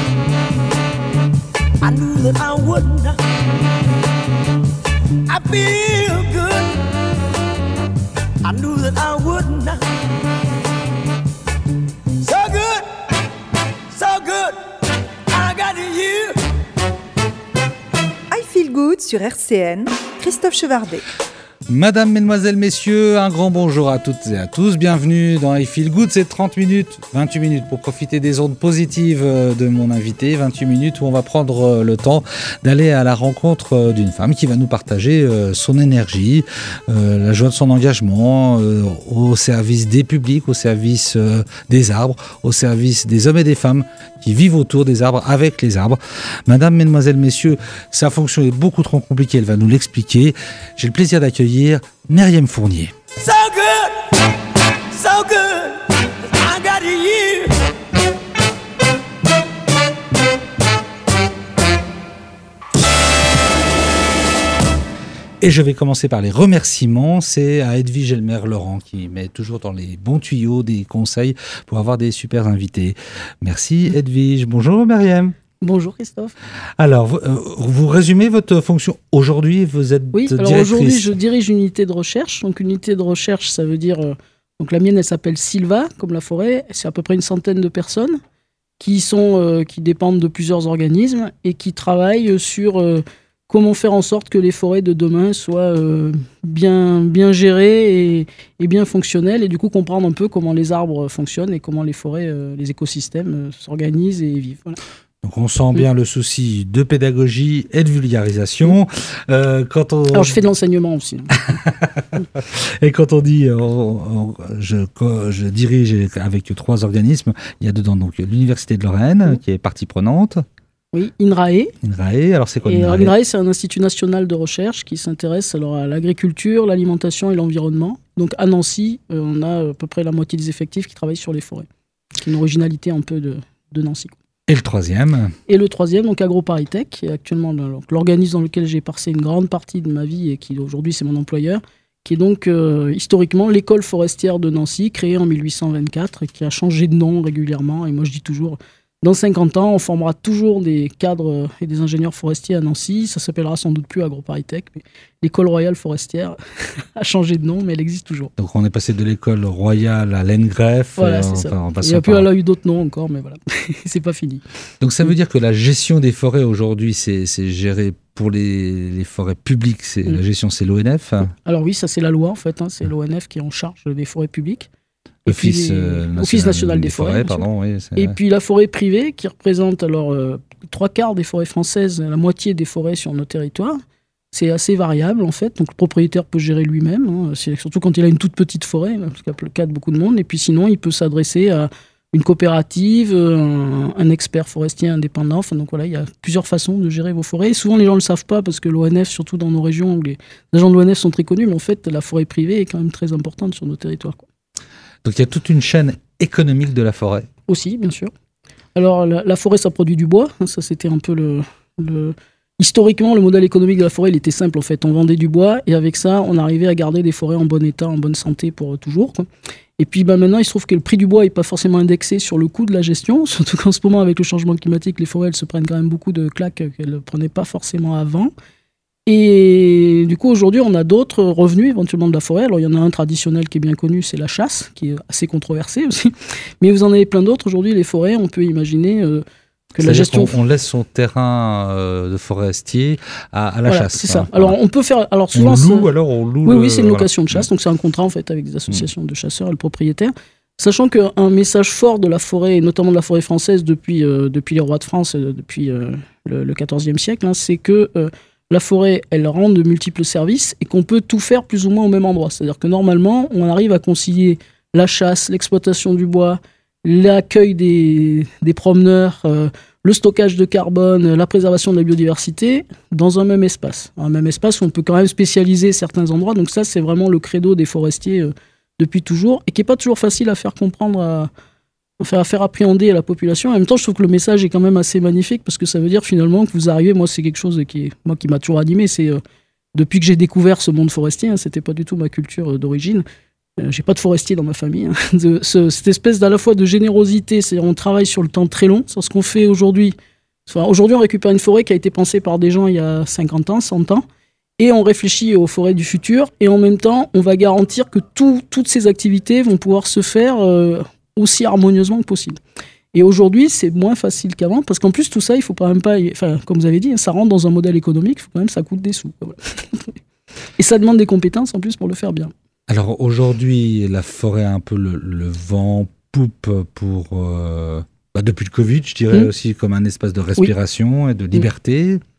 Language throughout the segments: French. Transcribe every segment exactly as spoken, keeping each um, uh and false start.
I knew that I wouldn't. I feel good. I knew that I wouldn't. So good, so good. I got you. I Feel Good sur R C N, Christophe Chevardet. Madame, mesdemoiselles, messieurs, un grand bonjour à toutes et à tous. Bienvenue dans I Feel Good. C'est trente minutes, vingt-huit minutes pour profiter des ondes positives de mon invité. vingt-huit minutes où on va prendre le temps d'aller à la rencontre d'une femme qui va nous partager son énergie, la joie de son engagement au service des publics, au service des arbres, au service des hommes et des femmes qui vivent autour des arbres, avec les arbres. Madame, mesdemoiselles, messieurs, sa fonction est beaucoup trop compliquée, elle va nous l'expliquer. J'ai le plaisir d'accueillir Myriam Fournier. So good, so good, I got you. Et je vais commencer par les remerciements. C'est à Edwige Elmer-Laurent qui met toujours dans les bons tuyaux des conseils pour avoir des super invités. Merci Edwige. Bonjour Myriam. Bonjour Christophe. Alors, vous, euh, vous résumez votre fonction. Aujourd'hui, vous êtes oui, directrice. Alors aujourd'hui, je dirige une unité de recherche. Donc, une unité de recherche, ça veut dire... Euh, donc, la mienne, elle s'appelle Silva, comme la forêt. C'est à peu près une centaine de personnes qui, sont, euh, qui dépendent de plusieurs organismes et qui travaillent sur... Euh, comment faire en sorte que les forêts de demain soient euh, bien, bien gérées et, et bien fonctionnelles, et du coup comprendre un peu comment les arbres fonctionnent et comment les forêts, euh, les écosystèmes euh, s'organisent et vivent. Voilà. Donc on sent bien mmh. le souci de pédagogie et de vulgarisation. Mmh. Euh, quand on... Alors je fais de l'enseignement aussi. Et quand on dit, on, on, je, je dirige avec trois organismes, il y a dedans donc l'Université de Lorraine mmh. qui est partie prenante. Oui, INRAE. INRAE, alors c'est quoi et l'INRAE ? INRAE, c'est un institut national de recherche qui s'intéresse alors à l'agriculture, l'alimentation et l'environnement. Donc à Nancy, euh, on a à peu près la moitié des effectifs qui travaillent sur les forêts. C'est une originalité un peu de, de Nancy. Et le troisième ? Et le troisième, donc AgroParisTech, qui est actuellement donc, l'organisme dans lequel j'ai passé une grande partie de ma vie et qui aujourd'hui c'est mon employeur, qui est donc euh, historiquement l'école forestière de Nancy, créée en mille huit cent vingt-quatre et qui a changé de nom régulièrement. Et moi je dis toujours... Dans cinquante ans, on formera toujours des cadres et des ingénieurs forestiers à Nancy. Ça s'appellera sans doute plus AgroParisTech. Mais l'école royale forestière a changé de nom, mais elle existe toujours. Donc on est passé de l'école royale à l'Engreffe. Voilà, c'est ça. En Il y a plus, par... elle a eu d'autres noms encore, mais voilà, c'est pas fini. Donc ça veut dire que la gestion des forêts aujourd'hui, c'est, c'est géré pour les, les forêts publiques. C'est, mmh. La gestion, c'est l'O N F. Alors oui, ça c'est la loi en fait. Hein, c'est l'O N F qui est en charge des forêts publiques. Office, puis, euh, national, Office national des, des forêts, forêts pardon, oui, et puis la forêt privée qui représente alors euh, trois quarts des forêts françaises, la moitié des forêts sur nos territoires. C'est assez variable en fait, donc le propriétaire peut gérer lui-même, hein, c'est surtout quand il a une toute petite forêt, parce qu'il y a le cas de beaucoup de monde, et puis sinon il peut s'adresser à une coopérative, un, un expert forestier indépendant, enfin, donc voilà, il y a plusieurs façons de gérer vos forêts, et souvent les gens ne le savent pas parce que l'O N F, surtout dans nos régions où les agents de l'O N F sont très connus, mais en fait la forêt privée est quand même très importante sur nos territoires, quoi. Donc il y a toute une chaîne économique de la forêt. Aussi, bien sûr. Alors la, la forêt, ça produit du bois. Ça, c'était un peu le, le... Historiquement, le modèle économique de la forêt, il était simple en fait. On vendait du bois et avec ça, on arrivait à garder des forêts en bon état, en bonne santé pour toujours, quoi. Et puis bah, maintenant, il se trouve que le prix du bois n'est pas forcément indexé sur le coût de la gestion. Surtout qu'en ce moment, avec le changement climatique, les forêts, elles se prennent quand même beaucoup de claques qu'elles ne prenaient pas forcément avant. Et du coup, aujourd'hui, on a d'autres revenus éventuellement de la forêt. Alors, il y en a un traditionnel qui est bien connu, c'est la chasse, qui est assez controversé aussi. Mais vous en avez plein d'autres. Aujourd'hui, les forêts, on peut imaginer euh, que la gestion... On laisse son terrain euh, de forestier à, à la voilà, chasse. C'est ça. Voilà. Alors, on peut faire... Alors, souvent, on loue, alors on loue... Oui, le... oui, c'est une location voilà. de chasse. Donc, c'est un contrat, en fait, avec des associations mmh. de chasseurs et le propriétaire. Sachant qu'un message fort de la forêt, et notamment de la forêt française depuis, euh, depuis les rois de France, euh, depuis euh, le, le quatorzième siècle, hein, c'est que... Euh, la forêt, elle rend de multiples services et qu'on peut tout faire plus ou moins au même endroit. C'est-à-dire que normalement, on arrive à concilier la chasse, l'exploitation du bois, l'accueil des, des promeneurs, euh, le stockage de carbone, la préservation de la biodiversité dans un même espace. Un même espace où on peut quand même spécialiser certains endroits. Donc ça, c'est vraiment le credo des forestiers euh, depuis toujours et qui n'est pas toujours facile à faire comprendre à... Faire, faire appréhender à la population. En même temps, je trouve que le message est quand même assez magnifique parce que ça veut dire finalement que vous arrivez, moi c'est quelque chose qui, est, moi, qui m'a toujours animé, c'est euh, depuis que j'ai découvert ce monde forestier, hein, c'était pas du tout ma culture euh, d'origine, euh, j'ai pas de forestier dans ma famille, hein, de, ce, cette espèce d'à la fois de générosité, c'est-à-dire on travaille sur le temps très long, sur ce qu'on fait aujourd'hui. Enfin, aujourd'hui, on récupère une forêt qui a été pensée par des gens il y a cinquante ans, cent ans, et on réfléchit aux forêts du futur, et en même temps, on va garantir que tout, toutes ces activités vont pouvoir se faire euh, aussi harmonieusement que possible. Et aujourd'hui, c'est moins facile qu'avant, parce qu'en plus, tout ça, il faut quand même pas... Enfin, comme vous avez dit, ça rentre dans un modèle économique, il faut quand même ça coûte des sous. Voilà. Et ça demande des compétences, en plus, pour le faire bien. Alors, aujourd'hui, la forêt a un peu le, le vent poupe pour... Euh, bah, depuis le Covid, je dirais mmh. aussi comme un espace de respiration oui. et de liberté. Mmh.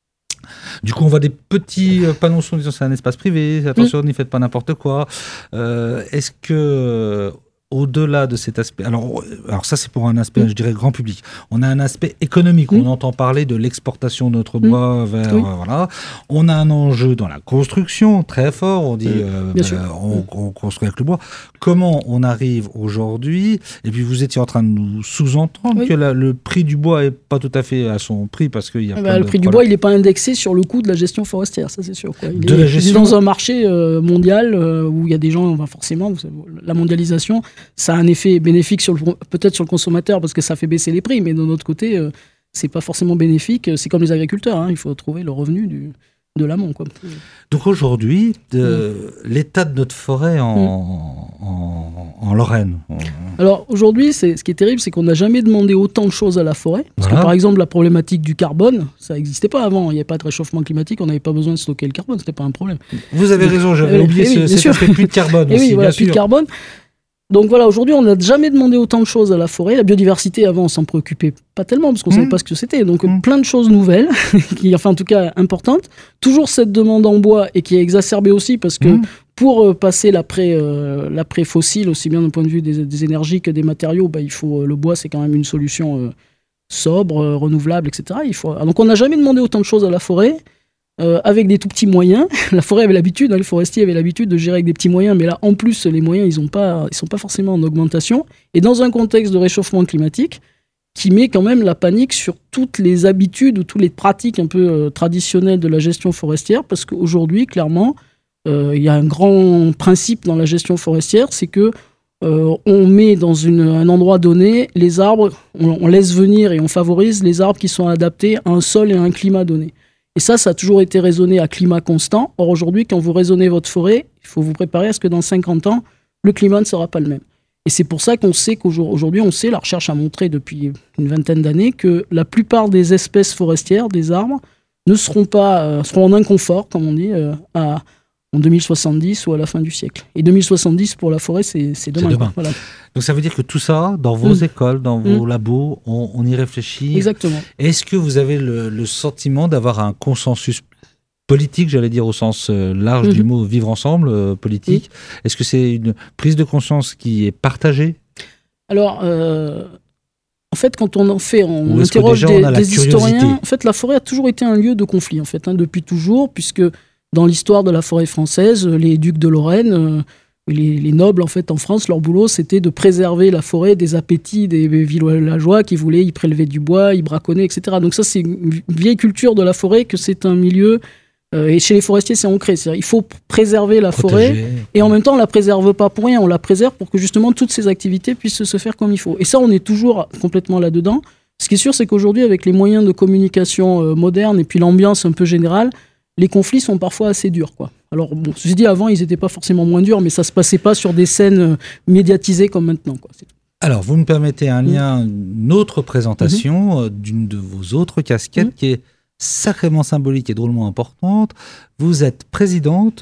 Du coup, on voit des petits panneaux en disant c'est un espace privé, attention, mmh. n'y faites pas n'importe quoi. Euh, est-ce que... Au-delà de cet aspect, alors, alors ça c'est pour un aspect, mmh. je dirais, grand public. On a un aspect économique, mmh. on entend parler de l'exportation de notre bois mmh. vers... Oui. Euh, voilà. On a un enjeu dans la construction très fort, on dit mmh. euh, bah, on, on construit avec le bois. Comment on arrive aujourd'hui, et puis vous étiez en train de nous sous-entendre oui. que la, le prix du bois n'est pas tout à fait à son prix, parce qu'il y a bah, plein le de prix du bois, il n'est pas indexé sur le coût de la gestion forestière, ça c'est sûr. Quoi. Il de est, la gestion... il est dans un marché euh, mondial euh, où il y a des gens, enfin, forcément, vous savez, la mondialisation, ça a un effet bénéfique sur le, peut-être sur le consommateur parce que ça fait baisser les prix, mais d'un autre côté, euh, c'est pas forcément bénéfique. C'est comme les agriculteurs, hein, il faut trouver le revenu du, de l'amont. Quoi. Donc aujourd'hui, de, mmh. l'état de notre forêt en, mmh. en, en Lorraine. En... Alors aujourd'hui, c'est, ce qui est terrible, c'est qu'on n'a jamais demandé autant de choses à la forêt. Parce voilà. que par exemple, la problématique du carbone, ça n'existait pas avant. Il n'y avait pas de réchauffement climatique, on n'avait pas besoin de stocker le carbone, c'était pas un problème. Vous avez Donc, raison, j'avais euh, oublié oui, ce, cet aspect plus de carbone et aussi, oui, voilà, bien plus sûr. de carbone. Donc voilà, aujourd'hui, on n'a jamais demandé autant de choses à la forêt. La biodiversité, avant, on s'en préoccupait pas tellement parce qu'on ne mmh. savait pas ce que c'était. Donc mmh. plein de choses nouvelles, qui, enfin en tout cas importantes. Toujours cette demande en bois et qui est exacerbée aussi parce que mmh. pour euh, passer l'après, euh, l'après fossile, aussi bien d'un point de vue des, des énergies que des matériaux, bah, il faut, euh, le bois, c'est quand même une solution euh, sobre, euh, renouvelable, et cetera. Il faut... Donc on n'a jamais demandé autant de choses à la forêt. Euh, avec des tout petits moyens. La forêt avait l'habitude, hein, les forestiers avaient l'habitude de gérer avec des petits moyens, mais là, en plus, les moyens, ils ne sont pas forcément en augmentation. Et dans un contexte de réchauffement climatique, qui met quand même la panique sur toutes les habitudes ou toutes les pratiques un peu euh, traditionnelles de la gestion forestière, parce qu'aujourd'hui, clairement, euh, il y a un grand principe dans la gestion forestière, c'est que euh, on met dans une, un endroit donné les arbres, on, on laisse venir et on favorise les arbres qui sont adaptés à un sol et à un climat donné. Et ça, ça a toujours été raisonné à climat constant. Or, aujourd'hui, quand vous raisonnez votre forêt, il faut vous préparer à ce que dans cinquante ans, le climat ne sera pas le même. Et c'est pour ça qu'on sait qu'aujourd'hui, on sait, la recherche a montré depuis une vingtaine d'années, que la plupart des espèces forestières, des arbres, ne seront pas, euh, seront en inconfort, comme on dit, euh, à, en deux mille soixante-dix ou à la fin du siècle. Et deux mille soixante-dix, pour la forêt, c'est, c'est demain. C'est demain. Voilà. Donc ça veut dire que tout ça, dans vos mmh. écoles, dans vos mmh. labos, on, on y réfléchit. Exactement. Est-ce que vous avez le, le sentiment d'avoir un consensus politique, j'allais dire au sens large mmh. du mot, vivre ensemble, euh, politique mmh. Est-ce que c'est une prise de conscience qui est partagée ? Alors, euh, en fait, quand on en fait, on interroge des, on des historiens. En fait, la forêt a toujours été un lieu de conflit, en fait, hein, depuis toujours, puisque dans l'histoire de la forêt française, les ducs de Lorraine... Euh, Les, les nobles, en fait, en France, leur boulot, c'était de préserver la forêt des appétits des villageois qui voulaient y prélever du bois, y braconner, et cetera. Donc ça, c'est une vieille culture de la forêt, que c'est un milieu... Euh, et chez les forestiers, c'est ancré. C'est-à-dire, il faut préserver la Protéger. forêt, et en même temps, on ne la préserve pas pour rien, on la préserve pour que, justement, toutes ces activités puissent se faire comme il faut. Et ça, on est toujours complètement là-dedans. Ce qui est sûr, c'est qu'aujourd'hui, avec les moyens de communication euh, modernes et puis l'ambiance un peu générale, les conflits sont parfois assez durs, quoi. Alors, bon, ceci dit, avant, ils n'étaient pas forcément moins durs, mais ça ne se passait pas sur des scènes médiatisées comme maintenant, quoi. C'est tout. Alors, vous me permettez un lien, mmh. une autre présentation mmh. d'une de vos autres casquettes mmh. qui est sacrément symbolique et drôlement importante. Vous êtes présidente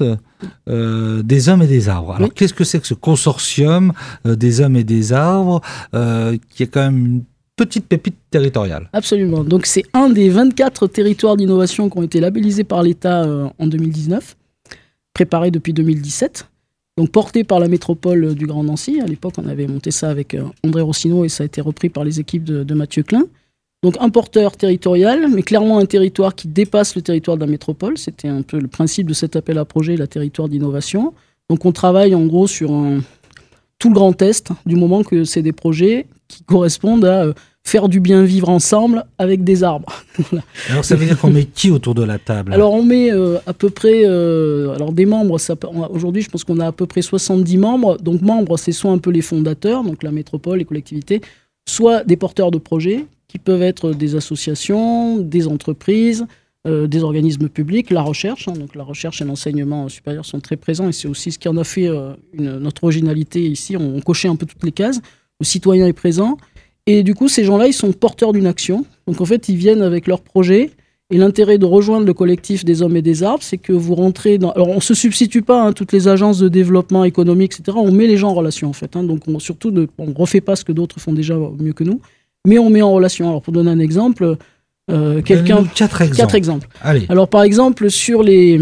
euh, des Hommes et des Arbres. Alors, oui. qu'est-ce que c'est que ce consortium euh, des Hommes et des Arbres euh, qui est quand même une petite pépite territoriale. Absolument. Donc, c'est un des vingt-quatre territoires d'innovation qui ont été labellisés par l'État euh, en deux mille dix-neuf, préparés depuis deux mille dix-sept, donc porté par la métropole du Grand Nancy. À l'époque, on avait monté ça avec euh, André Rossino et ça a été repris par les équipes de, de Mathieu Klein. Donc, un porteur territorial, mais clairement un territoire qui dépasse le territoire de la métropole. C'était un peu le principe de cet appel à projet, la territoire d'innovation. Donc, on travaille en gros sur un... tout le Grand Est, du moment que c'est des projets qui correspondent à euh, faire du bien vivre ensemble avec des arbres. Voilà. Alors ça veut dire qu'on met qui autour de la table? Alors on met euh, à peu près, euh, alors des membres, ça, on a, aujourd'hui je pense qu'on a à peu près soixante-dix membres. Donc membres, c'est soit un peu les fondateurs, donc la métropole, les collectivités, soit des porteurs de projets, qui peuvent être des associations, des entreprises, euh, des organismes publics, la recherche. Hein, donc la recherche et l'enseignement supérieur sont très présents, et c'est aussi ce qui en a fait euh, une, notre originalité ici. On, on cochait un peu toutes les cases. Le citoyen est présent. Et du coup, ces gens-là, ils sont porteurs d'une action. Donc en fait, ils viennent avec leur projet. Et l'intérêt de rejoindre le collectif des hommes et des arbres, c'est que vous rentrez dans... Alors on ne se substitue pas à hein, toutes les agences de développement économique, et cetera. On met les gens en relation, en fait. Hein. Donc on, surtout, ne on refait pas ce que d'autres font déjà mieux que nous. Mais on met en relation. Alors pour donner un exemple, euh, quelqu'un... Quatre exemples. Quatre exemples. Allez. Alors par exemple, sur les...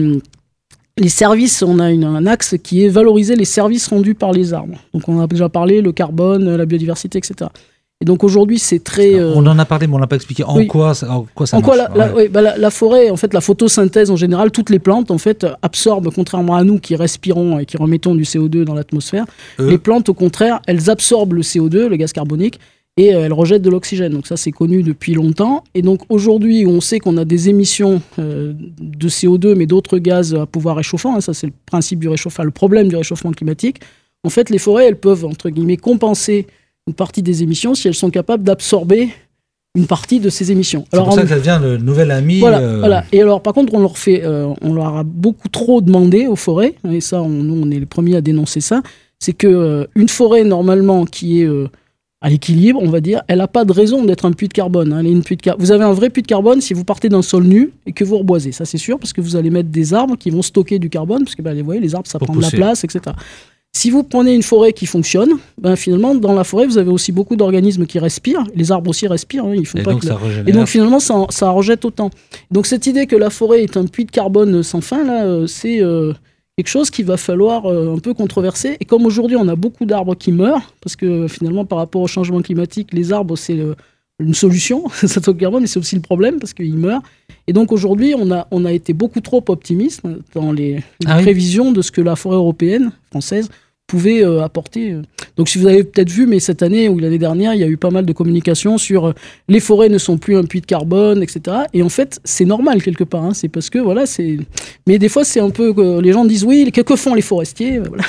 Les services, on a une, un axe qui est valoriser les services rendus par les arbres. Donc on a déjà parlé, le carbone, la biodiversité, et cetera. Et donc aujourd'hui, c'est très... Euh... On en a parlé, mais on n'a pas expliqué en, oui. quoi, en quoi ça en marche. Quoi la, la, ouais. oui, bah la, la forêt, en fait, la photosynthèse en général, toutes les plantes, en fait, absorbent, contrairement à nous qui respirons et qui remettons du C O deux dans l'atmosphère, euh. les plantes, au contraire, elles absorbent le C O deux, le gaz carbonique, et euh, elles rejettent de l'oxygène. Donc ça, c'est connu depuis longtemps. Et donc aujourd'hui, on sait qu'on a des émissions euh, de C O deux, mais d'autres gaz à pouvoir réchauffant, hein, ça c'est le principe du réchauffement, le problème du réchauffement climatique. En fait, les forêts, elles peuvent, entre guillemets, compenser une partie des émissions si elles sont capables d'absorber une partie de ces émissions. C'est alors, pour ça on... que ça devient le nouvel ami. Voilà, euh... voilà. Et alors, par contre, on leur fait, euh, on leur a beaucoup trop demandé aux forêts, et ça, on, nous, on est les premiers à dénoncer ça. C'est que euh, une forêt normalement qui est euh, à l'équilibre, on va dire, elle n'a pas de raison d'être un puits de carbone. Hein. Elle est une puits de car... Vous avez un vrai puits de carbone si vous partez d'un sol nu et que vous reboisez. Ça, c'est sûr, parce que vous allez mettre des arbres qui vont stocker du carbone, parce que bah, vous voyez, les arbres, ça pour prend pousser. de la place, et cetera. Si vous prenez une forêt qui fonctionne, ben finalement, dans la forêt, vous avez aussi beaucoup d'organismes qui respirent. Les arbres aussi respirent. Hein, ils font et, pas donc que ça le... et donc, finalement, ça, ça rejette autant. Donc, cette idée que la forêt est un puits de carbone sans fin, là, euh, c'est euh, quelque chose qu'il va falloir euh, un peu controverser. Et comme aujourd'hui, on a beaucoup d'arbres qui meurent, parce que finalement, par rapport au changement climatique, les arbres, c'est le, une solution, ça stocke le carbone, mais c'est aussi le problème, parce qu'ils meurent. Et donc, aujourd'hui, on a, on a été beaucoup trop optimiste dans les, les ah prévisions oui. de ce que la forêt européenne, française, pouvait euh, apporter. Donc si vous avez peut-être vu, mais cette année ou l'année dernière, il y a eu pas mal de communication sur euh, les forêts ne sont plus un puits de carbone, et cetera. Et en fait, c'est normal quelque part. Hein, c'est parce que voilà, c'est. Mais des fois, c'est un peu que les gens disent oui, que, que font les forestiers voilà.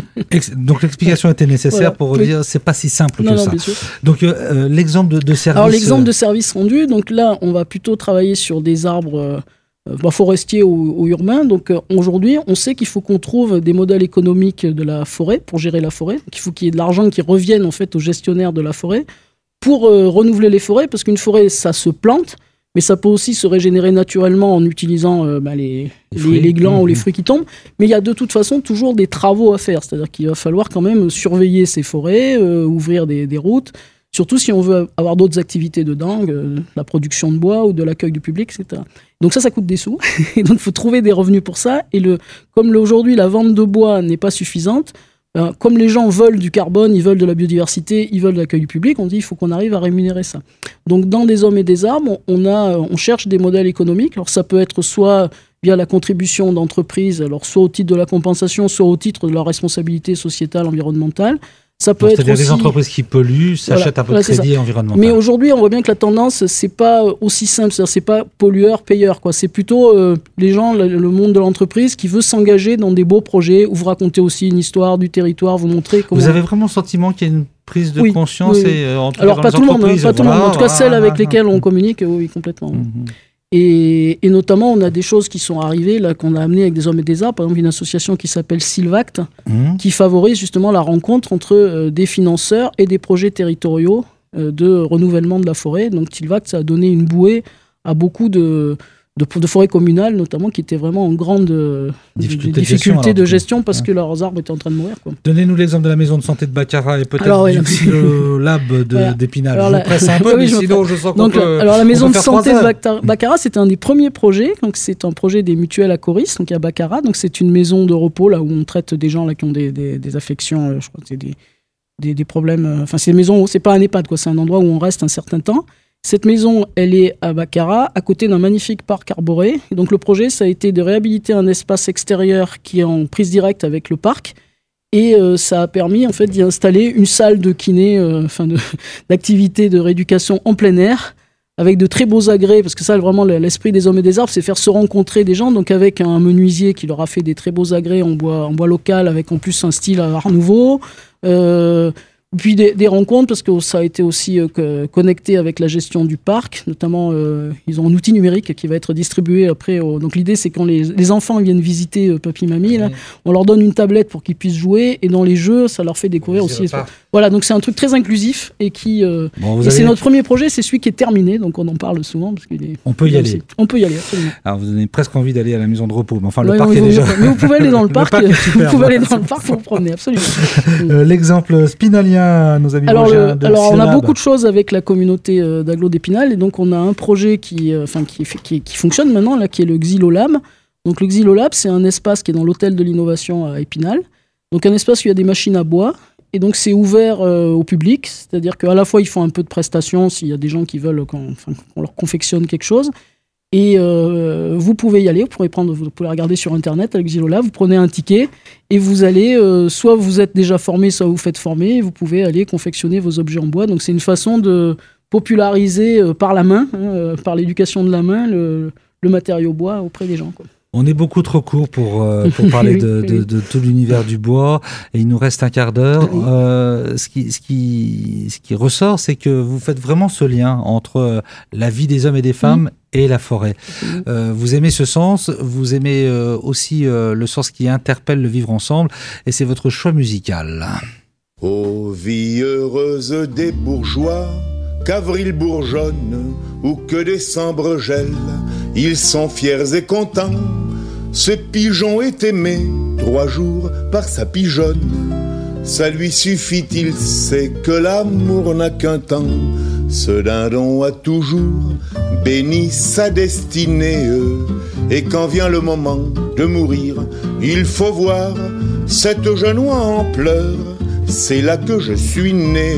Donc l'explication était nécessaire voilà. pour oui. dire c'est pas si simple non, que non, ça. Bien sûr. Donc euh, l'exemple de, de service. Alors l'exemple de service rendu. Donc là, on va plutôt travailler sur des arbres. Euh, Bah, forestiers ou, ou urbains. Donc euh, aujourd'hui, on sait qu'il faut qu'on trouve des modèles économiques de la forêt pour gérer la forêt. Donc, il faut qu'il y ait de l'argent qui revienne en fait aux gestionnaires de la forêt pour euh, renouveler les forêts, parce qu'une forêt, ça se plante, mais ça peut aussi se régénérer naturellement en utilisant euh, bah, les, les, les, les glands mmh. ou les fruits qui tombent. Mais il y a de toute façon toujours des travaux à faire. C'est-à-dire qu'il va falloir quand même surveiller ces forêts, euh, ouvrir des, des routes. Surtout si on veut avoir d'autres activités dedans, euh, la production de bois ou de l'accueil du public, et cetera. Donc ça, ça coûte des sous. Et donc, il faut trouver des revenus pour ça. Et le, comme le, aujourd'hui, la vente de bois n'est pas suffisante, ben, comme les gens veulent du carbone, ils veulent de la biodiversité, ils veulent de l'accueil du public, on dit il faut qu'on arrive à rémunérer ça. Donc, dans des hommes et des arbres, on, a, on cherche des modèles économiques. Alors, ça peut être soit via la contribution d'entreprises, alors soit au titre de la compensation, soit au titre de la responsabilité sociétale, environnementale. Ça peut Donc, être c'est-à-dire aussi... des entreprises qui polluent s'achètent voilà, un peu de voilà, crédit environnemental. Mais aujourd'hui, on voit bien que la tendance, c'est pas aussi simple. C'est-à-dire, c'est pas pollueur-payeur, quoi. C'est plutôt euh, les gens, le, le monde de l'entreprise qui veut s'engager dans des beaux projets où vous racontez aussi une histoire du territoire, vous montrez comment... Vous avez vraiment le sentiment qu'il y a une prise de oui, conscience oui, oui. Et, euh, entre Alors, dans pas les tout le monde, hein, pas tout le monde. En tout cas, ah, celles ah, avec ah, lesquelles ah, on communique, oui, complètement. Mm-hmm. Et, et notamment, on a des choses qui sont arrivées, là, qu'on a amenées avec des hommes et des arbres. Par exemple, une association qui s'appelle Silvact, mmh. qui favorise justement la rencontre entre euh, des financeurs et des projets territoriaux euh, de renouvellement de la forêt. Donc, Silvact, ça a donné une bouée à beaucoup de, de, de forêts communales, notamment, qui étaient vraiment en grande euh, difficulté, de, de gestion, alors, de gestion parce ouais. que leurs arbres étaient en train de mourir. Quoi. Donnez-nous l'exemple de la maison de santé de Baccarat et peut-être alors, ouais, du le lab de, voilà. d'Épinal. Alors, je la... presse un peu, oui, mais je sinon je sens qu'on donc, peut... Alors la maison de santé de Baccarat, c'était un des premiers projets. Donc, c'est un projet des mutuelles à Coris, donc à Baccarat. Donc, c'est une maison de repos là, où on traite des gens là, qui ont des, des, des affections, euh, je crois que c'est des, des, des problèmes... Enfin, c'est une maison, c'est pas un EHPAD, quoi, c'est un endroit où on reste un certain temps. Cette maison, elle est à Baccarat, à côté d'un magnifique parc arboré. Et donc le projet, ça a été de réhabiliter un espace extérieur qui est en prise directe avec le parc Et euh, ça a permis en fait d'y installer une salle de kiné, euh, enfin de, d'activité de rééducation en plein air, avec de très beaux agrès, parce que ça, vraiment, l'esprit des Hommes et des Arbres, c'est faire se rencontrer des gens, donc avec un menuisier qui leur a fait des très beaux agrès en bois, en bois local, avec en plus un style art nouveau. Euh, Puis des, des rencontres, parce que ça a été aussi euh, que, connecté avec la gestion du parc, notamment euh, ils ont un outil numérique qui va être distribué après. Au, donc l'idée c'est quand les, les enfants viennent visiter euh, Papy Mamie, là, on leur donne une tablette pour qu'ils puissent jouer, et dans les jeux ça leur fait découvrir aussi. Voilà, donc c'est un truc très inclusif et qui. Euh, bon, et avez... c'est notre premier projet, c'est celui qui est terminé, donc on en parle souvent parce qu'il est. On peut y aller. Aussi. On peut y aller, absolument. Alors vous avez presque envie d'aller à la maison de repos, mais enfin le ouais, parc oui, est vous, déjà. Mais vous pouvez aller dans le parc. le parc vous pouvez aller dans le parc pour vous promener, absolument. euh, L'exemple spinalien, nos amis. Alors, le, alors on a beaucoup de choses avec la communauté euh, d'Agglo d'Épinal, et donc on a un projet qui, euh, enfin, qui, qui, qui fonctionne maintenant, là, qui est le Xylolab. Donc le Xylolab, c'est un espace qui est dans l'hôtel de l'innovation à Épinal. Donc un espace où il y a des machines à bois, et donc c'est ouvert euh, au public, c'est-à-dire qu'à la fois ils font un peu de prestations s'il y a des gens qui veulent qu'on, enfin, qu'on leur confectionne quelque chose. Et euh, vous pouvez y aller, vous pouvez, prendre, vous pouvez regarder sur Internet avec Xylolab, vous prenez un ticket et vous allez, euh, soit vous êtes déjà formé, soit vous faites former, et vous pouvez aller confectionner vos objets en bois. Donc c'est une façon de populariser euh, par la main, hein, euh, par l'éducation de la main, le, le matériau bois auprès des gens, quoi. On est beaucoup trop court pour, euh, pour parler de, de, de tout l'univers du bois, et il nous reste un quart d'heure. Euh, ce, qui, ce, qui, ce qui ressort, c'est que vous faites vraiment ce lien entre la vie des hommes et des femmes mmh. et la forêt. Euh, vous aimez ce sens, vous aimez euh, aussi euh, le sens qui interpelle le vivre ensemble, et c'est votre choix musical. Ô vie heureuse des bourgeois, qu'avril bourgeonne ou que décembre gèle, ils sont fiers et contents. Ce pigeon est aimé trois jours par sa pigeonne. Ça lui suffit, il sait que l'amour n'a qu'un temps. Ce dindon a toujours béni sa destinée. Et quand vient le moment de mourir, il faut voir cette jeune oie en pleurs. C'est là que je suis né.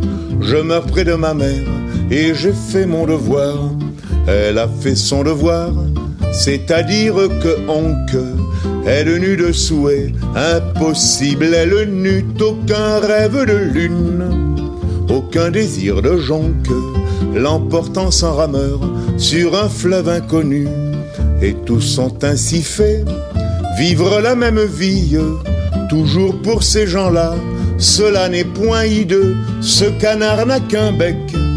Je meurs près de ma mère et j'ai fait mon devoir. Elle a fait son devoir, c'est-à-dire que Honk, elle n'eut de souhait impossible, elle n'eut aucun rêve de lune, aucun désir de jonque, l'emportant sans rameur sur un fleuve inconnu. Et tous sont ainsi faits, vivre la même vie, toujours pour ces gens-là. Cela n'est point hideux, ce canard n'a qu'un bec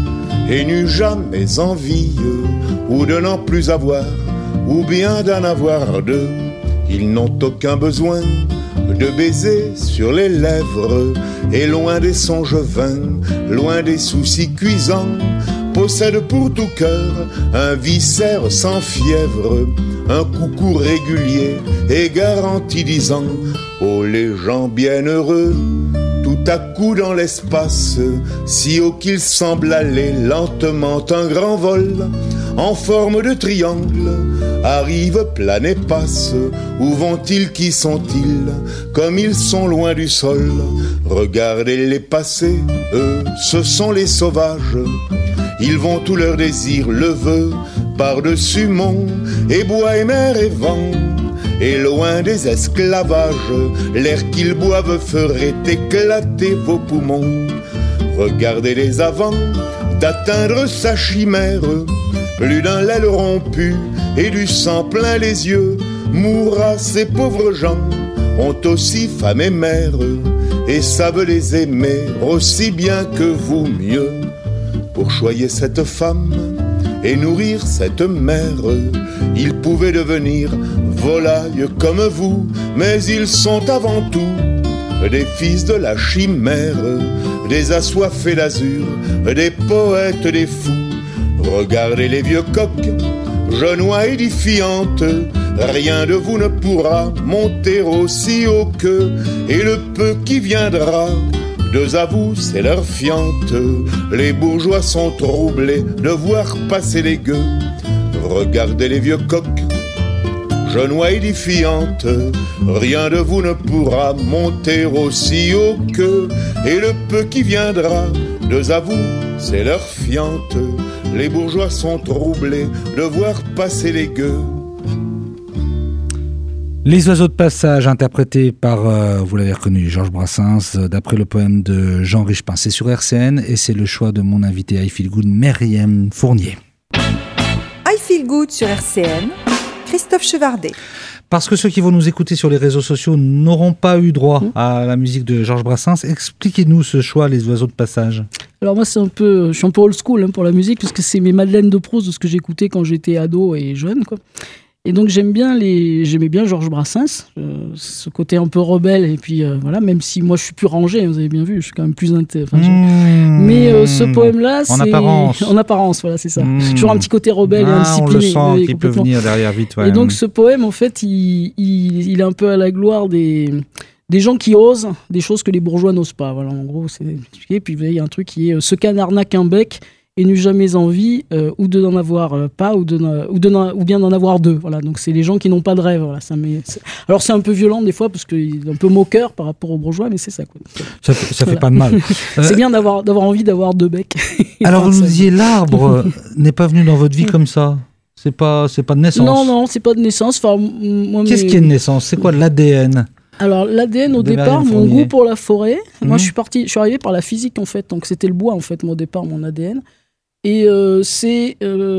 et n'eut jamais envie ou de n'en plus avoir, ou bien d'en avoir deux. Ils n'ont aucun besoin de baiser sur les lèvres, et loin des songes vains, loin des soucis cuisants, possèdent pour tout cœur un viscère sans fièvre, un coucou régulier et garanti disant: oh les gens bienheureux, tout à coup dans l'espace, si haut qu'il semble aller lentement un grand vol, en forme de triangle, arrive, plane et passe. Où vont-ils, qui sont-ils, comme ils sont loin du sol? Regardez-les passer, eux, ce sont les sauvages. Ils vont tout leur désir le veut, par-dessus monts et bois et mer et vent. Et loin des esclavages, l'air qu'ils boivent ferait éclater vos poumons. Regardez-les avant d'atteindre sa chimère. Plus d'un l'aile rompu et du sang plein les yeux. Mourra ces pauvres gens, ont aussi femme et mère, et savent les aimer aussi bien que vous mieux. Pour choyer cette femme et nourrir cette mère, ils pouvaient devenir volailles comme vous, mais ils sont avant tout des fils de la chimère, des assoiffés d'azur, des poètes, des fous. Regardez les vieux coqs, genoux édifiantes, rien de vous ne pourra monter aussi haut qu'eux, et le peu qui viendra, deux à vous, c'est leur fiente. Les bourgeois sont troublés de voir passer les gueux. Regardez les vieux coqs, genoux édifiantes, rien de vous ne pourra monter aussi haut qu'eux, et le peu qui viendra, deux à vous, c'est leur fiente. Les bourgeois sont troublés de voir passer les gueux. Les oiseaux de passage, interprétés par, euh, vous l'avez reconnu, Georges Brassens, euh, d'après le poème de Jean Richepin. C'est sur R C N et c'est le choix de mon invité I Feel Good, Myriam Fournier. I Feel Good sur R C N, Christophe Chevardet. Parce que ceux qui vont nous écouter sur les réseaux sociaux n'auront pas eu droit à la musique de Georges Brassens, expliquez-nous ce choix, les oiseaux de passage. Alors moi, c'est un peu, je suis un peu old school hein, pour la musique, parce que c'est mes Madeleines de Proust de ce que j'écoutais quand j'étais ado et jeune, quoi. Et donc j'aime bien les, j'aimais bien Georges Brassens, euh, ce côté un peu rebelle et puis euh, voilà, même si moi je suis plus rangé, vous avez bien vu, je suis quand même plus inté. Enfin, mmh, mais euh, ce poème-là, en c'est apparence, en apparence, voilà, c'est ça. Mmh. C'est toujours un petit côté rebelle ah, et indiscipliné. On le sent, oui, qui peut venir derrière vite. Ouais. Et donc ce poème, en fait, il, il, il est un peu à la gloire des des gens qui osent des choses que les bourgeois n'osent pas. Voilà, en gros, c'est expliqué. Puis vous voyez, il y a un truc qui est euh, ce canard n'a qu'un bec et n'eut jamais envie euh, ou de n'en avoir euh, pas ou, de, ou, de, ou bien d'en avoir deux. Voilà, donc c'est les gens qui n'ont pas de rêve. Voilà, ça met, c'est... Alors c'est un peu violent des fois parce qu'il est un peu moqueur par rapport aux bourgeois, mais c'est ça. Quoi. Ça, fait, ça voilà. fait pas de mal. C'est euh... bien d'avoir, d'avoir envie d'avoir deux becs. Alors vous nous disiez, l'arbre n'est pas venu dans votre vie comme ça. C'est pas, c'est pas de naissance. Non, non, c'est pas de naissance. Enfin, moi, Qu'est-ce mais... qui est de naissance? C'est quoi l'A D N? Alors l'A D N au de départ, mon goût pour la forêt. Mmh. Moi, je suis parti, je suis arrivé par la physique en fait. Donc c'était le bois en fait, mon départ, mon A D N. Et euh, c'est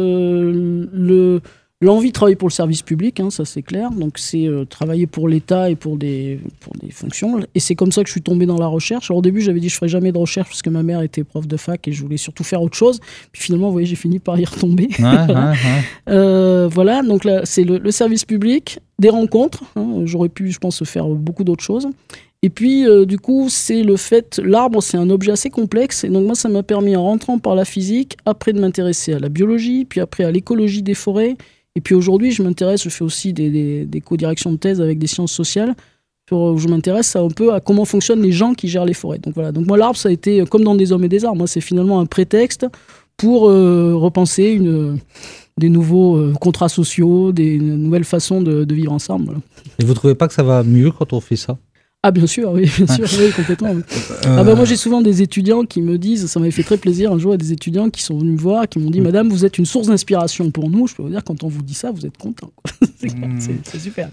euh, le, l'envie de travailler pour le service public, hein, ça c'est clair. Donc c'est euh, travailler pour l'État et pour des, pour des fonctions. Et c'est comme ça que je suis tombé dans la recherche. Alors au début, j'avais dit que je ne ferais jamais de recherche parce que ma mère était prof de fac et je voulais surtout faire autre chose. Puis finalement, vous voyez, j'ai fini par y retomber. Ouais, voilà. Ouais, ouais. Euh, voilà, donc là, c'est le, le service public, des rencontres. Hein, j'aurais pu, je pense, faire beaucoup d'autres choses. Et puis, euh, du coup, c'est le fait... L'arbre, c'est un objet assez complexe. Et donc, moi, ça m'a permis, en rentrant par la physique, après de m'intéresser à la biologie, puis après à l'écologie des forêts. Et puis aujourd'hui, je m'intéresse, je fais aussi des, des, des co-directions de thèse avec des sciences sociales, où je m'intéresse un peu à comment fonctionnent les gens qui gèrent les forêts. Donc voilà. Donc moi, l'arbre, ça a été comme dans Des hommes et des arbres. Moi, c'est finalement un prétexte pour euh, repenser une... des nouveaux euh, contrats sociaux, des nouvelles façons de, de vivre ensemble. Voilà. Et vous ne trouvez pas que ça va mieux quand on fait ça? Ah bien sûr, oui, bien sûr, oui, complètement. Oui. Euh... Ah bah moi j'ai souvent des étudiants qui me disent, ça m'avait fait très plaisir un jour, il y a des étudiants qui sont venus me voir, qui m'ont dit, Madame, vous êtes une source d'inspiration pour nous. Je peux vous dire, quand on vous dit ça, vous êtes content. c'est, mmh. c'est, c'est super.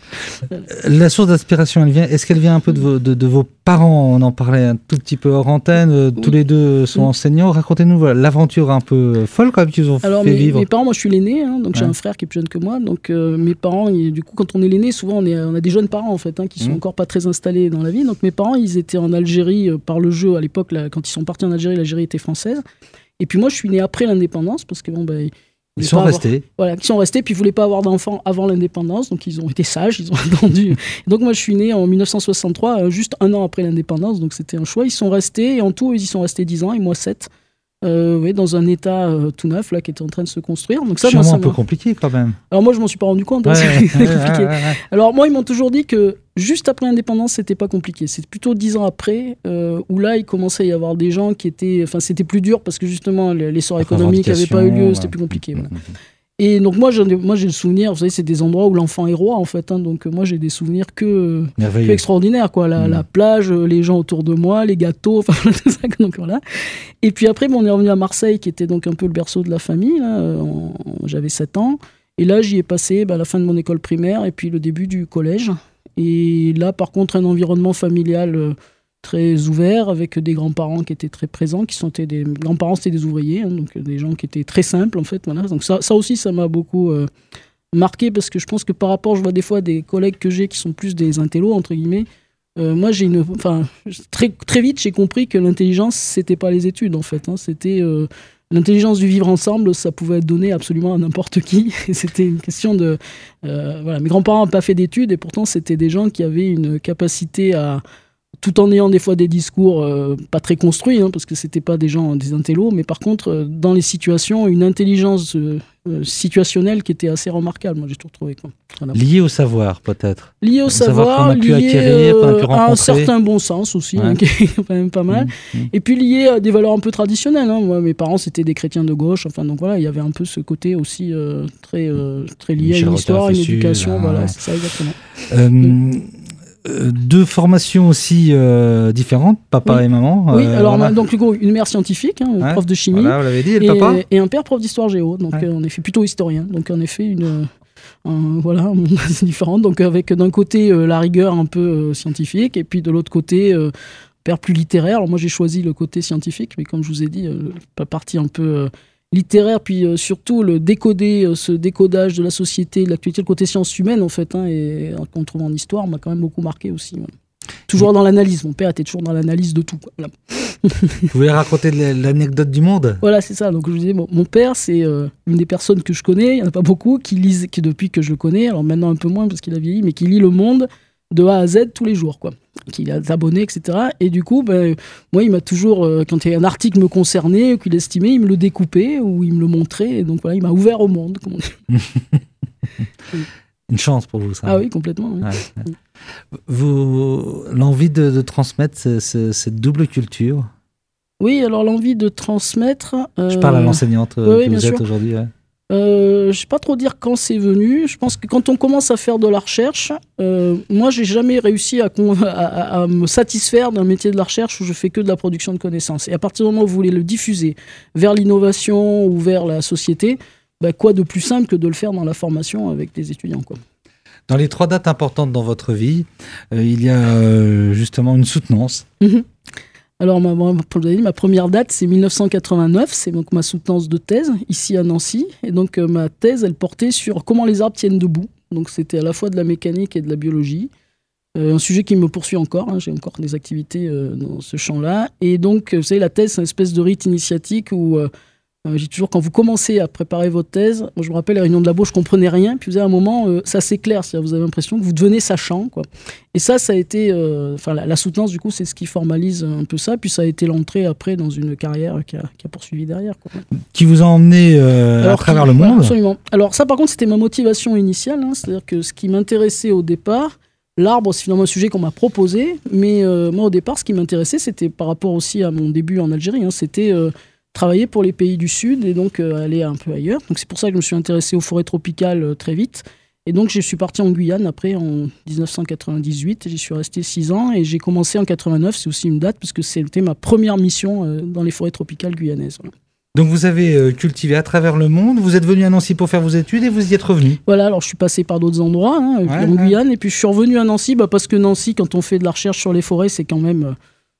La source d'inspiration, elle vient. Est-ce qu'elle vient un peu de vos, de, de vos parents? On en parlait un tout petit peu hors antenne. Oui. Tous les deux sont oui. enseignants. Racontez-nous voilà, l'aventure un peu folle quand même qu'ils ont Alors, fait mes, vivre. Mes parents, moi je suis l'aîné, hein, donc ouais. j'ai un frère qui est plus jeune que moi. Donc euh, mes parents, et, du coup, quand on est l'aîné, souvent on, est, on a des jeunes parents en fait, hein, qui sont mmh. encore pas très installés dans la vie. Donc mes parents, ils étaient en Algérie euh, par le jeu à l'époque, là, quand ils sont partis en Algérie, l'Algérie était française. Et puis moi, je suis né après l'indépendance parce que bon, ben. Bah, ils sont avoir, restés. Voilà, ils sont restés, puis ils ne voulaient pas avoir d'enfants avant l'indépendance, donc ils ont été sages, ils ont attendu. Et donc moi, je suis né en dix-neuf cent soixante-trois, juste un an après l'indépendance, donc c'était un choix. Ils sont restés, et en tout, ils y sont restés dix ans, et moi sept. Euh, oui, dans un état euh, tout neuf là, qui était en train de se construire. Donc ça, c'est moi, ça un peu m'a... compliqué quand même. Alors moi, je m'en suis pas rendu compte. Hein, ouais, c'est ouais, compliqué. Ouais, ouais, ouais. Alors moi, ils m'ont toujours dit que juste après l'indépendance, c'était pas compliqué. C'est plutôt dix ans après euh, où là, il commençait à y avoir des gens qui étaient, enfin, c'était plus dur parce que justement, l'essor économique n'avait pas eu lieu, ouais. c'était plus compliqué. Voilà. Et donc moi, ai, moi j'ai le souvenir, vous savez, c'est des endroits où l'enfant est roi en fait, hein, donc moi j'ai des souvenirs que, que extraordinaires, quoi. La, mmh. la plage, les gens autour de moi, les gâteaux, enfin tout ça, donc voilà. Et puis après, bon, on est revenu à Marseille, qui était donc un peu le berceau de la famille, là, en, j'avais sept ans, et là j'y ai passé bah, la fin de mon école primaire et puis le début du collège. Et là par contre, un environnement familial euh, très ouvert, avec des grands-parents qui étaient très présents, qui sont des grands-parents, c'était des ouvriers, hein, donc des gens qui étaient très simples en fait. Voilà. Donc ça, ça aussi, ça m'a beaucoup euh, marqué parce que je pense que par rapport, je vois des fois des collègues que j'ai qui sont plus des intellos entre guillemets. Euh, moi, j'ai une, enfin, très très vite, j'ai compris que l'intelligence, c'était pas les études en fait. Hein, c'était euh, l'intelligence du vivre ensemble, ça pouvait être donné absolument à n'importe qui. Et c'était une question de, euh, voilà, mes grands-parents n'ont pas fait d'études et pourtant c'était des gens qui avaient une capacité à tout en ayant des fois des discours euh, pas très construits, hein, parce que c'était pas des gens, des intellos, mais par contre, euh, dans les situations, une intelligence euh, euh, situationnelle qui était assez remarquable, moi j'ai toujours trouvé. Quoi. Voilà. Lié au savoir, peut-être. Lié au, au savoir, savoir qu'on a pu lié acquérir, qu'on a pu rencontrer. À un certain bon sens aussi, ouais. hein, qui est quand même pas mal. Mmh, mmh. Et puis lié à des valeurs un peu traditionnelles. Hein. Moi, mes parents, c'était des chrétiens de gauche, enfin, donc voilà, il y avait un peu ce côté aussi euh, très, euh, très lié Michel à une histoire, à une éducation, ah, voilà, ouais. c'est ça exactement. Euh, mmh. Euh, deux formations aussi euh, différentes, papa oui. et maman. Oui, euh, alors voilà. donc une mère scientifique, hein, ouais. prof de chimie, voilà, vous l'avez dit, et, le et, papa et un père prof d'histoire géo, donc ouais. euh, en effet plutôt historien. Donc en effet une un, voilà, un monde assez différent. Donc avec d'un côté euh, la rigueur un peu euh, scientifique, et puis de l'autre côté, euh, père plus littéraire. Alors moi j'ai choisi le côté scientifique, mais comme je vous ai dit, euh, la partie un peu euh, littéraire, puis euh, surtout le décoder, euh, ce décodage de la société, de l'actualité, le côté sciences humaines en fait, hein, et qu'on trouve en histoire, m'a quand même beaucoup marqué aussi. Ouais. Toujours dans l'analyse, mon père était toujours dans l'analyse de tout. Quoi. Voilà. Vous pouvez raconter l'anecdote du monde ? Voilà, c'est ça. Donc je vous disais, bon, mon père, c'est euh, une des personnes que je connais, il n'y en a pas beaucoup, qui lisent, qui depuis que je le connais, alors maintenant un peu moins parce qu'il a vieilli, mais qui lit Le Monde de A à Z tous les jours, quoi. Qu'il a abonné, et cetera. Et du coup, ben, moi, il m'a toujours, euh, quand il y a un article me concernait, qu'il estimait, il me le découpait ou il me le montrait. Et donc voilà, il m'a ouvert au monde, comme on dit. Une chance pour vous, ça. Ah oui, complètement. Oui. Ouais, ouais. Vous, l'envie de, de transmettre ce, ce, cette double culture. Oui, alors l'envie de transmettre. Euh... Je parle à l'enseignante euh, oui, que oui, vous bien êtes sûr. aujourd'hui. Ouais. Euh, je ne sais pas trop dire quand c'est venu. Je pense que quand on commence à faire de la recherche, euh, moi, j'ai jamais réussi à, con- à, à, à me satisfaire d'un métier de la recherche où je fais que de la production de connaissances. Et à partir du moment où vous voulez le diffuser vers l'innovation ou vers la société, bah, quoi de plus simple que de le faire dans la formation avec les étudiants, quoi. Dans les trois dates importantes dans votre vie, euh, il y a euh, justement une soutenance. Mmh. Alors, ma, ma, ma première date, c'est mille neuf cent quatre-vingt-neuf, c'est donc ma soutenance de thèse, ici à Nancy. Et donc, euh, ma thèse, elle portait sur comment les arbres tiennent debout. Donc, c'était à la fois de la mécanique et de la biologie. Euh, un sujet qui me poursuit encore, hein, j'ai encore des activités euh, dans ce champ-là. Et donc, vous savez, la thèse, c'est une espèce de rite initiatique où... Euh, Euh, j'ai toujours, quand vous commencez à préparer votre thèse, moi, je me rappelle les réunions de labo, je comprenais rien, puis vous avez un moment, euh, ça s'éclaire, c'est-à-dire vous avez l'impression que vous devenez sachant, quoi. Et ça, ça a été, enfin, euh, la, la soutenance, du coup, c'est ce qui formalise un peu ça, puis ça a été l'entrée après dans une carrière qui a, qui a poursuivi derrière, quoi. Qui vous a emmené euh, Alors, à travers qui, le monde. Voilà, absolument. Alors ça, par contre, c'était ma motivation initiale, hein, c'est-à-dire que ce qui m'intéressait au départ, l'arbre, c'est finalement un sujet qu'on m'a proposé, mais euh, moi, au départ, ce qui m'intéressait, c'était par rapport aussi à mon début en Algérie, hein, c'était... Euh, travailler pour les pays du Sud et donc euh, aller un peu ailleurs. Donc c'est pour ça que je me suis intéressé aux forêts tropicales euh, très vite. Et donc je suis parti en Guyane après en dix-neuf cent quatre-vingt-dix-huit. J'y suis resté six ans et j'ai commencé en quatre-vingt-neuf. C'est aussi une date parce que c'était ma première mission euh, dans les forêts tropicales guyanaises. Voilà. Donc vous avez euh, cultivé à travers le monde. Vous êtes venu à Nancy pour faire vos études et vous y êtes revenu. Voilà, alors je suis passé par d'autres endroits, hein, ouais, en ouais. Guyane. Et puis je suis revenu à Nancy bah, parce que Nancy, quand on fait de la recherche sur les forêts, c'est quand même... Euh,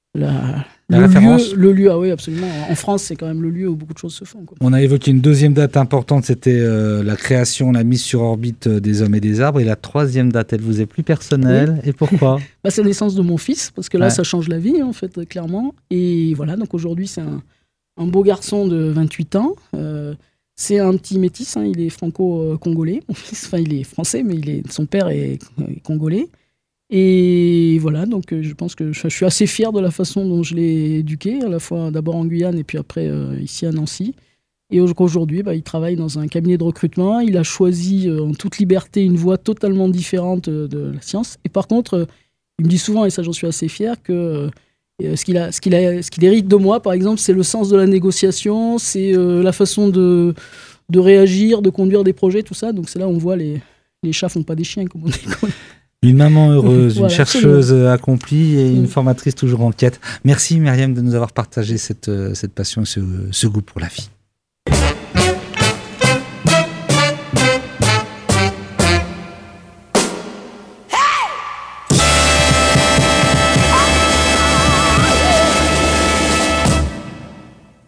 La, la le, référence. lieu, le lieu, ah oui, absolument. En France, c'est quand même le lieu où beaucoup de choses se font, quoi. On a évoqué une deuxième date importante, c'était euh, la création, la mise sur orbite des hommes et des arbres. Et la troisième date, elle vous est plus personnelle. Oui. Et pourquoi ? Bah, c'est la naissance de mon fils, parce que là, ouais. ça change la vie, en fait, clairement. Et voilà, donc aujourd'hui, c'est un, un beau garçon de vingt-huit ans. Euh, c'est un petit métis, hein, il est franco-congolais. Enfin, il est français, mais il est, son père est, est congolais. Et voilà, donc euh, je pense que je, je suis assez fier de la façon dont je l'ai éduqué, à la fois d'abord en Guyane et puis après euh, ici à Nancy. Et aujourd'hui, bah, il travaille dans un cabinet de recrutement. Il a choisi euh, en toute liberté une voie totalement différente euh, de la science. Et par contre, euh, il me dit souvent, et ça j'en suis assez fier, que euh, ce qu'il a, ce qu'il a, ce qu'il hérite de moi, par exemple, c'est le sens de la négociation, c'est euh, la façon de, de réagir, de conduire des projets, tout ça. Donc c'est là où on voit les, les chats font pas des chiens, comme on dit. Une maman heureuse, voilà, une chercheuse absolument. accomplie et une mmh. formatrice toujours en quête. Merci Myriam de nous avoir partagé cette, cette passion et ce, ce goût pour la vie.